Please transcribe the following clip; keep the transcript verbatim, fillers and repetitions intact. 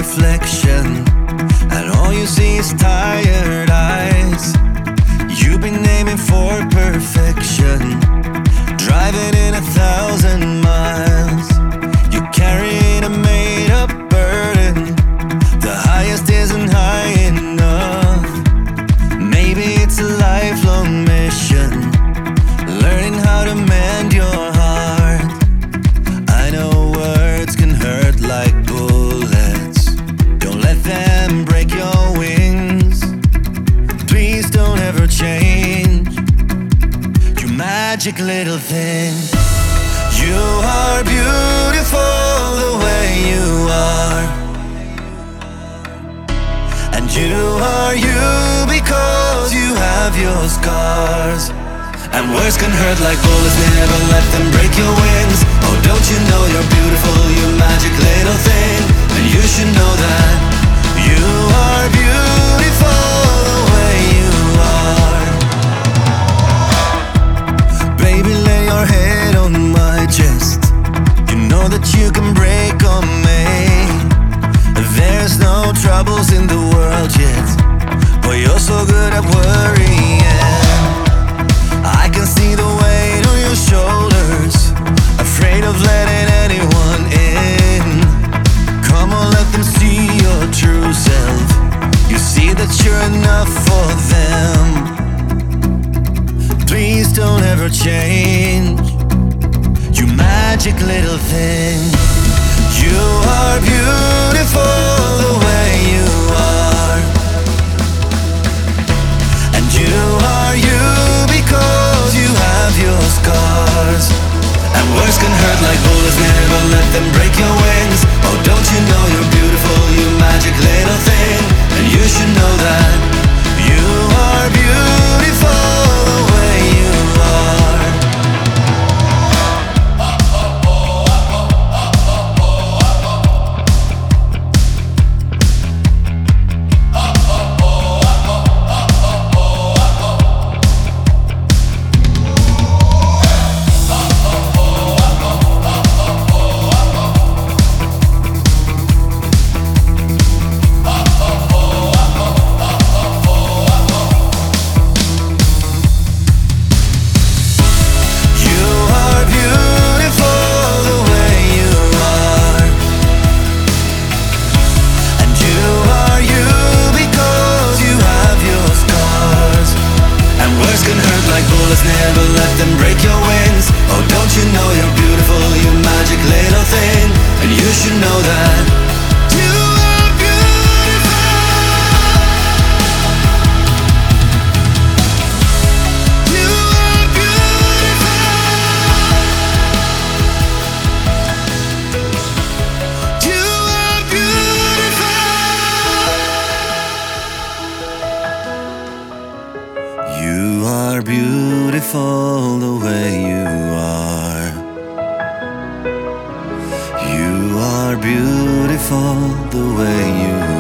reflection, and all you see is tired eyes. You've been aiming for perfection, driving in a thousand miles. You're carrying a made-up burden. The highest isn't high enough. Maybe it's a lifelong mission, learning how to mend your heart. I know words can hurt like bullets. Don't let them break your wings. Please don't ever change, you magic little thing. You are beautiful the way you are, and you are you because you have your scars. And words can hurt like bullets, never let them break your wings. Oh, don't you know you're beautiful, you magic little thing. And you should know that you are beautiful the way you are. Baby, lay your head on my chest. You know that you can break on me. There's no troubles in the world yet, but you're so good at worrying. I can see the weight on your shoulders, afraid of letting anyone in. Come on, let them see your true self. You see that you're enough for them. Please don't ever change, you magic little thing. You are beautiful the way you are, and you are you because you have your scars. And words can hurt like bullets, never let them break your wings. Oh, don't you know you're beautiful, you magic little thing. And you should know that you are beautiful the way you are. Never let them break your wings. Oh, don't you know you're beautiful, you magic little thing. And you should know that you are beautiful. You are beautiful. You are beautiful. You are beautiful the way you are. You are beautiful the way you are.